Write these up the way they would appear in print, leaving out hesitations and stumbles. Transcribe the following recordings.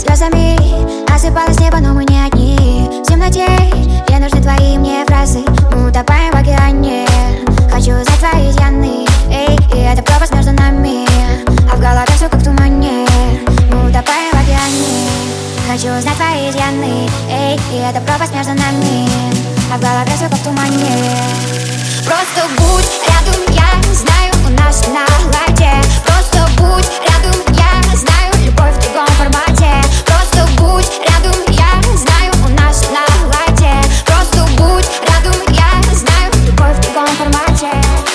звездами осыпалось небо, но мы не одни. В темноте мне нужны твои мне фразы. Мы утопаем в океане. Хочу знать твои изъяны. Эй, и это пропасть между нами. А в голове все как в тумане. Мы утопаем в океане. Хочу знать твои изъяны. Эй, и это пропасть между нами. А в голове все как в тумане. Просто будь рядом, я знаю, у нас на ладе. Просто будь рядом, я знаю, любовь в другом формате. Просто будь рядом, я знаю, у нас на ладе. Просто будь рядом, я знаю, любовь в другом формате.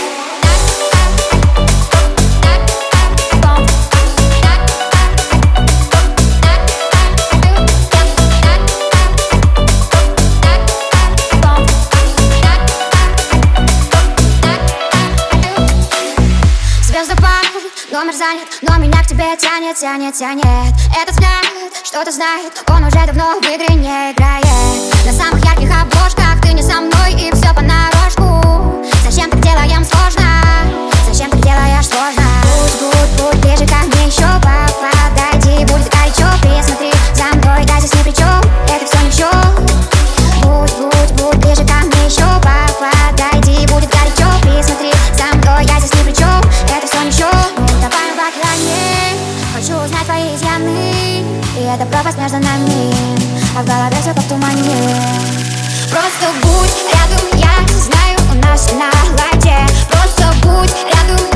Звездопад, номер занят, но меня к тебе тянет, тянет, тянет. Этот взгляд что-то знает, он уже давно в игре не играет. На самых ярких обложках ты не со мной и все понарошку. Зачем так делаем сложно? Зачем так делаешь сложно? Будь ближе ко мне еще, подойди, будет горячо. Присмотри за мной, я здесь ни при чем, это все не в счет. Будь ближе ко мне еще, подойди, будет горячо. Присмотри за мной, я здесь ни при чем, это все не в счет. Мы утопаем в океане. Хочу узнать твои изъяны. И это пропасть между нами. А в голове все как в тумане. Просто будь рядом, я знаю, у нас на ладе. Просто будь рядом.